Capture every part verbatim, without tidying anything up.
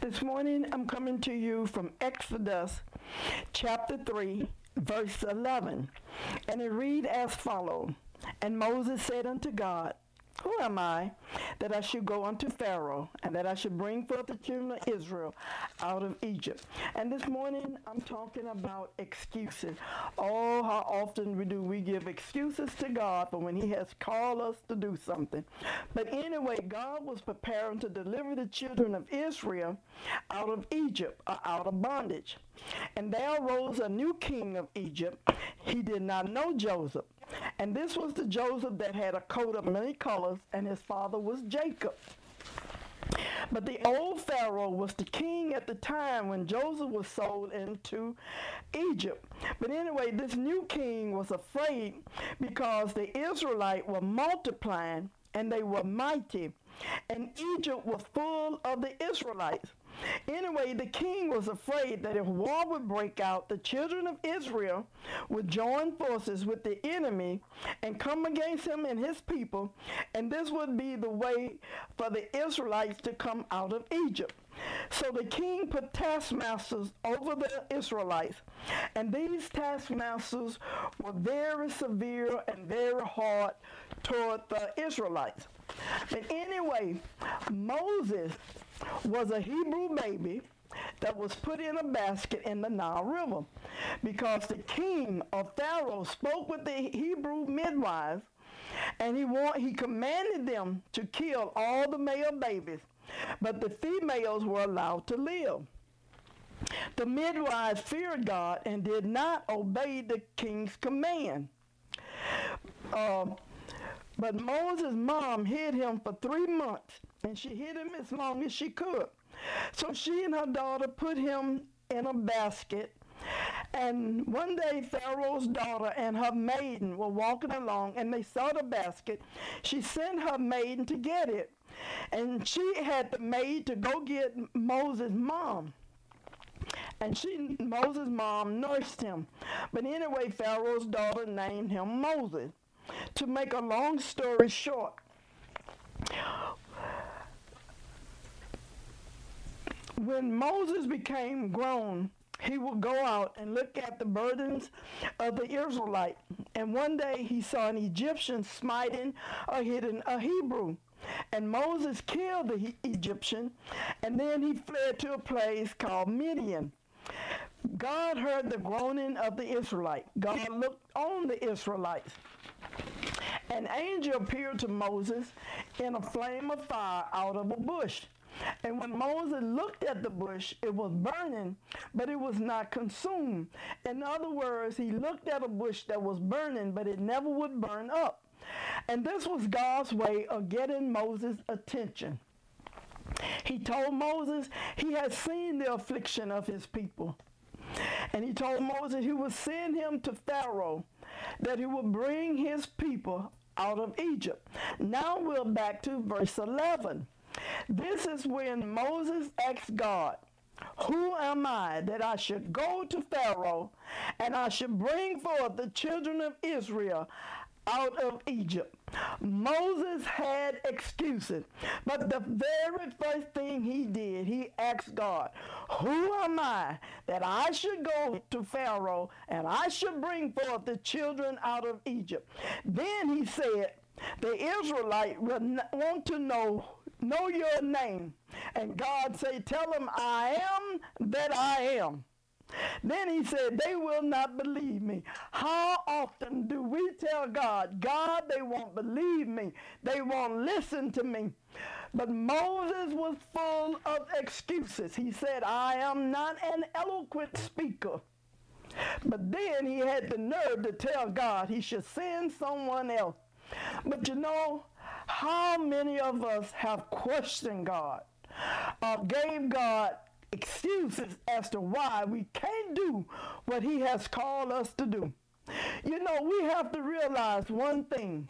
This morning I'm coming to you from Exodus chapter three, verse eleven. And it read as follows. And Moses said unto God, Who am I that I should go unto Pharaoh, and that I should bring forth the children of Israel out of Egypt? And this morning I'm talking about excuses. Oh, how often we do we give excuses to God for when he has called us to do something. But anyway, God was preparing to deliver the children of Israel out of Egypt, or out of bondage. And there arose a new king of Egypt. He did not know Joseph. And this was the Joseph that had a coat of many colors, and his father was Jacob. But the old Pharaoh was the king at the time when Joseph was sold into Egypt. But anyway, this new king was afraid because the Israelites were multiplying and they were mighty, and Egypt was full of the Israelites. Anyway, the king was afraid that if war would break out, the children of Israel would join forces with the enemy and come against him and his people, and this would be the way for the Israelites to come out of Egypt. So the king put taskmasters over the Israelites, and these taskmasters were very severe and very hard toward the Israelites. But anyway, Moses was a Hebrew baby that was put in a basket in the Nile River because the king of Pharaoh spoke with the Hebrew midwives, and he want, he commanded them to kill all the male babies, but the females were allowed to live. The midwives feared God and did not obey the king's command. Uh, but Moses' mom hid him for three months, and she hid him as long as she could. So she and her daughter put him in a basket, and one day Pharaoh's daughter and her maiden were walking along, and they saw the basket. She sent her maiden to get it, and she had the maid to go get Moses' mom. And she, Moses' mom nursed him. But anyway, Pharaoh's daughter named him Moses. To make a long story short, when Moses became grown, he would go out and look at the burdens of the Israelite. And one day he saw an Egyptian smiting or hitting a Hebrew. And Moses killed the Egyptian, and then he fled to a place called Midian. God heard the groaning of the Israelite. God looked on the Israelites. An angel appeared to Moses in a flame of fire out of a bush. And when Moses looked at the bush, it was burning, but it was not consumed. In other words, he looked at a bush that was burning, but it never would burn up. And this was God's way of getting Moses' attention. He told Moses he had seen the affliction of his people. And he told Moses he would send him to Pharaoh, that he would bring his people out of Egypt. Now we're back to verse eleven. This is when Moses asked God, Who am I that I should go to Pharaoh, and I should bring forth the children of Israel out of Egypt? Moses had excuses, but the very first thing he did, he asked God, Who am I that I should go to Pharaoh, and I should bring forth the children out of Egypt? Then he said, the Israelite will want to know know your name. And God said, tell them I am that I am. Then he said, they will not believe me. How often do we tell God, God, they won't believe me. They won't listen to me. But Moses was full of excuses. He said, I am not an eloquent speaker. But then he had the nerve to tell God he should send someone else. But you know, how many of us have questioned God or gave God excuses as to why we can't do what he has called us to do? You know, we have to realize one thing.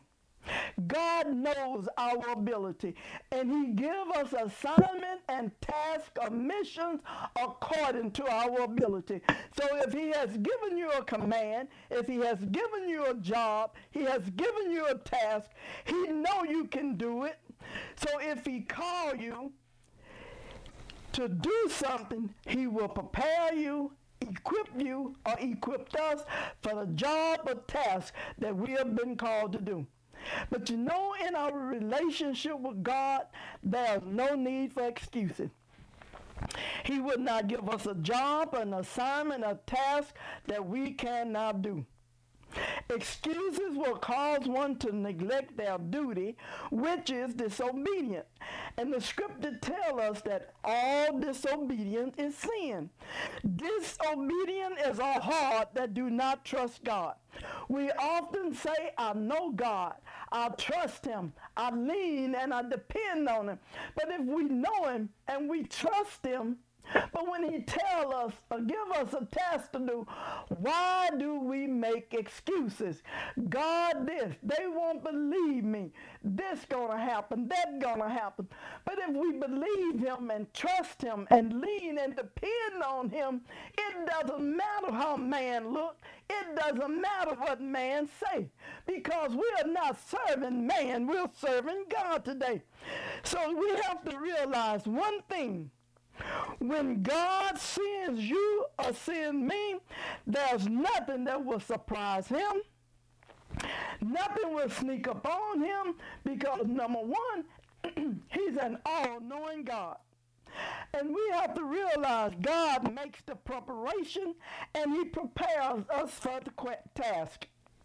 God knows our ability, and he gives us assignment and task or missions according to our ability. So if he has given you a command, if he has given you a job, he has given you a task, he know you can do it. So if he call you to do something, he will prepare you, equip you, or equip us for the job or task that we have been called to do. But you know, in our relationship with God, there's no need for excuses. He would not give us a job, an assignment, a task that we cannot do. Excuses will cause one to neglect their duty, which is disobedient. And the scripture tells us that all disobedience is sin. Disobedient is a heart that do not trust God. We often say, I know God, I trust him, I lean and I depend on him. But if we know him and we trust him, but when he tells us or give us a task to do, why do we make excuses? God, this, they won't believe me. This gonna happen, that gonna happen. But if we believe him and trust him and lean and depend on him, it doesn't matter how man look. It doesn't matter what man say, because we are not serving man, we're serving God today. So we have to realize one thing. When God sends you or sends me, there's nothing that will surprise him. Nothing will sneak up on him, because number one, he's an all-knowing God. And we have to realize God makes the preparation and he prepares us for the task.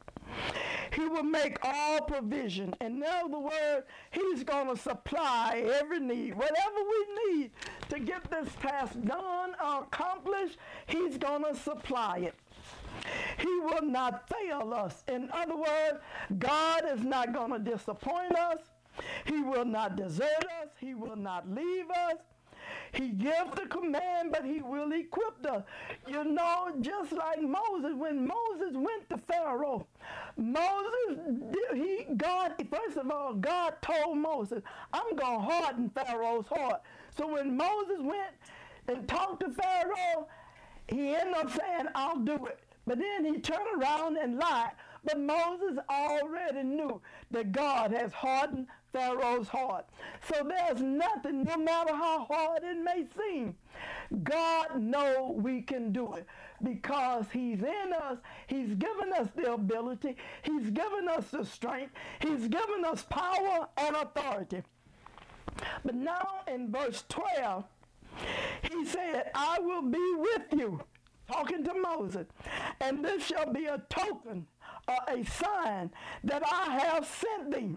He will make all provision. In other words, he's going to supply every need. Whatever we need to get this task done or accomplished, he's going to supply it. He will not fail us. In other words, God is not going to disappoint us. He will not desert us. He will not leave us. He gives the command, but he will equip us. You know, just like Moses, when Moses went to Pharaoh, Moses, he, God, first of all, God told Moses, I'm going to harden Pharaoh's heart. So when Moses went and talked to Pharaoh, he ended up saying, I'll do it. But then he turned around and lied. But Moses already knew that God has hardened Pharaoh's heart. So there's nothing, no matter how hard it may seem, God knows we can do it because he's in us. He's given us the ability. He's given us the strength. He's given us power and authority. But now in verse twelve, he said, I will be with you, talking to Moses, and this shall be a token or a sign that I have sent thee.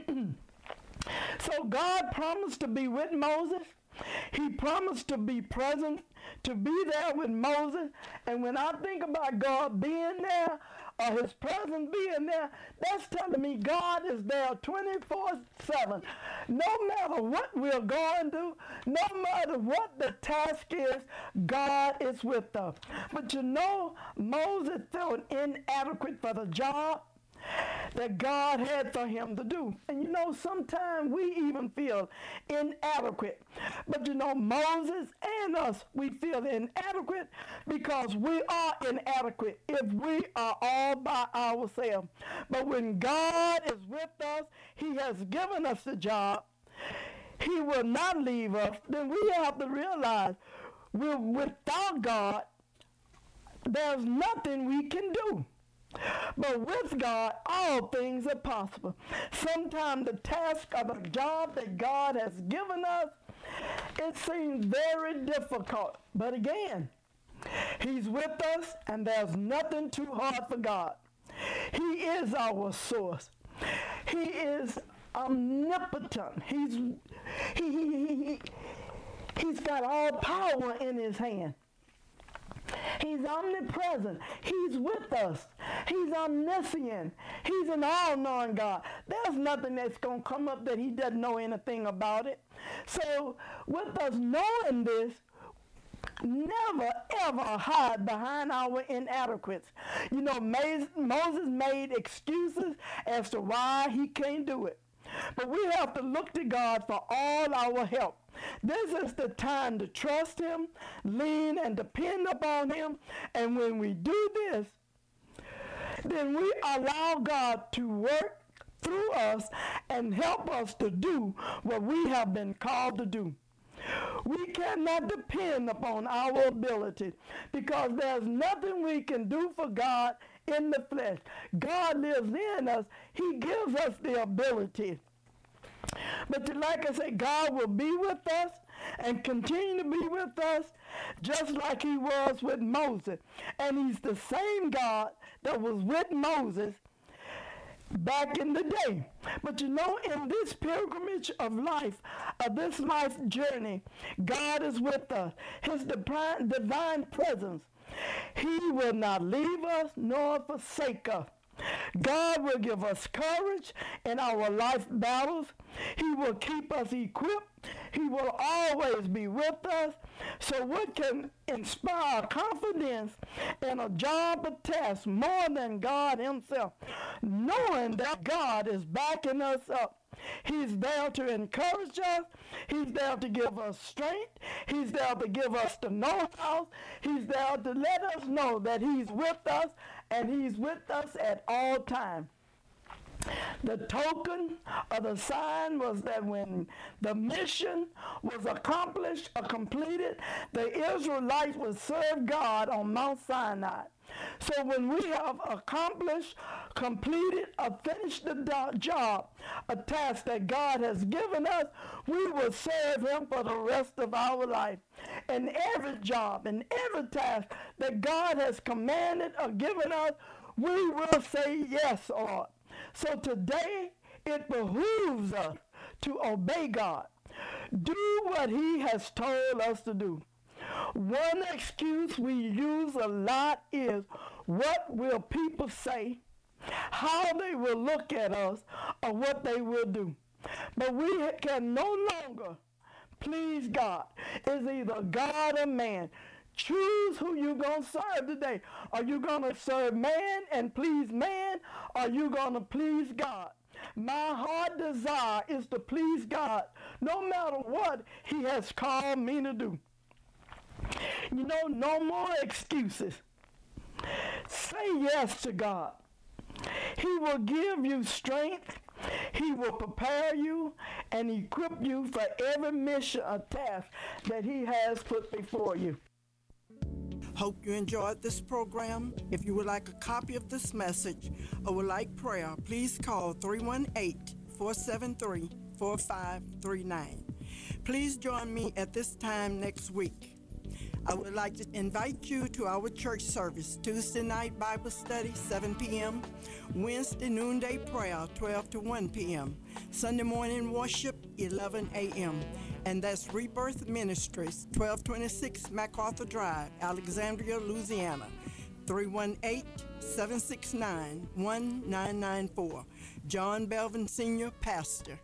So God promised to be with Moses. He promised to be present, to be there with Moses. And when I think about God being there, or his presence being there, that's telling me God is there twenty-four seven. No matter what we're going through, no matter what the task is, God is with us. But you know, Moses felt inadequate for the job that God had for him to do. And you know, sometimes we even feel inadequate. But you know, Moses and us, we feel inadequate because we are inadequate if we are all by ourselves. But when God is with us, he has given us the job. He will not leave us. Then we have to realize we're without God, there's nothing we can do. But with God, all things are possible. Sometimes the task of a job that God has given us, it seems very difficult. But again, he's with us, and there's nothing too hard for God. He is our source. He is omnipotent. He's, he, he, he, he's got all power in his hand. He's omnipresent. He's with us. He's omniscient. He's an all-knowing God. There's nothing that's going to come up that he doesn't know anything about it. So with us knowing this, never ever hide behind our inadequacies. You know, Moses made excuses as to why he can't do it. But we have to look to God for all our help. This is the time to trust him, lean and depend upon him. And when we do this, then we allow God to work through us and help us to do what we have been called to do. We cannot depend upon our ability because there's nothing we can do for God in the flesh. God lives in us. He gives us the ability. But like I said, God will be with us and continue to be with us just like he was with Moses. And he's the same God that was with Moses back in the day. But you know, in this pilgrimage of life, of this life journey, God is with us. His divine, divine presence. He will not leave us nor forsake us. God will give us courage in our life battles. He will keep us equipped. He will always be with us. So what can inspire confidence in a job or task more than God himself? Knowing that God is backing us up. He's there to encourage us. He's there to give us strength. He's there to give us the know-how. He's there to let us know that he's with us, and he's with us at all times. The token or the sign was that when the mission was accomplished or completed, the Israelites would serve God on Mount Sinai. So when we have accomplished, completed, or finished the do- job, a task that God has given us, we will serve him for the rest of our life. And every job and every task that God has commanded or given us, we will say yes, Lord. So today, it behooves us to obey God. Do what he has told us to do. One excuse we use a lot is, what will people say, how they will look at us, or what they will do. But we can no longer please God. It's either God or man. Choose who you're going to serve today. Are you going to serve man and please man? Or are you going to please God? My heart desire is to please God, no matter what he has called me to do. You know, no more excuses. Say yes to God. He will give you strength. He will prepare you and equip you for every mission or task that he has put before you. Hope you enjoyed this program. If you would like a copy of this message or would like prayer, please call three one eight, four seven three, four five three nine. Please join me at this time next week. I would like to invite you to our church service, Tuesday night Bible study, seven p.m., Wednesday noonday prayer, twelve to one p.m., Sunday morning worship, eleven a.m., and that's Rebirth Ministries, twelve twenty-six MacArthur Drive, Alexandria, Louisiana, three one eight, seven six nine, one nine nine four. John Belvin, Senior Pastor.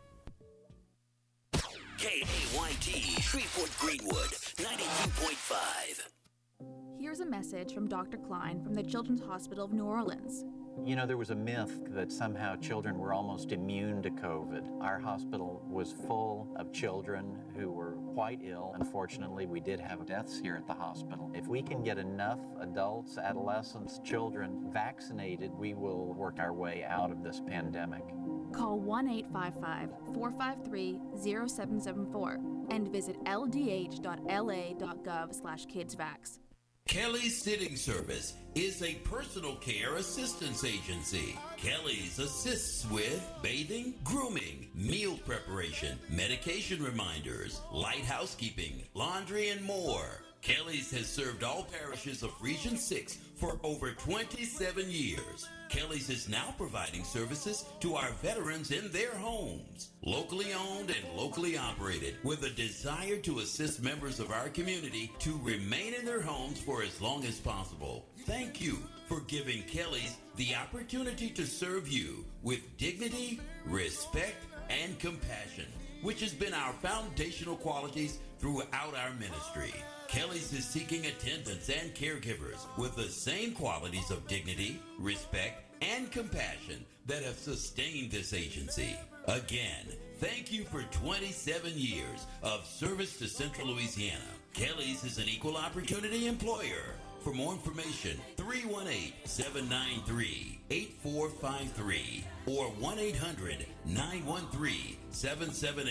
K A Y T, Shreveport Greenwood, ninety-two point five. Here's a message from Doctor Klein from the Children's Hospital of New Orleans. You know, there was a myth that somehow children were almost immune to COVID. Our hospital was full of children who were quite ill. Unfortunately, we did have deaths here at the hospital. If we can get enough adults, adolescents, children vaccinated, we will work our way out of this pandemic. Call one eight five five, four five three, zero seven seven four and visit l d h dot l a dot gov slash kidsvax. Kelly's Sitting Service is a personal care assistance agency. Kelly's assists with bathing, grooming, meal preparation, medication reminders, light housekeeping, laundry, and more. Kelly's has served all parishes of Region six for over twenty-seven years. Kelly's is now providing services to our veterans in their homes. Locally owned and locally operated, with a desire to assist members of our community to remain in their homes for as long as possible. Thank you for giving Kelly's the opportunity to serve you with dignity, respect, and compassion, which has been our foundational qualities throughout our ministry. Kelly's is seeking attendants and caregivers with the same qualities of dignity, respect, and compassion that have sustained this agency. Again, thank you for twenty-seven years of service to Central Louisiana. Kelly's is an equal opportunity employer. For more information, three one eight, seven nine three, eight four five three or one eight hundred, nine one three, seven seven eight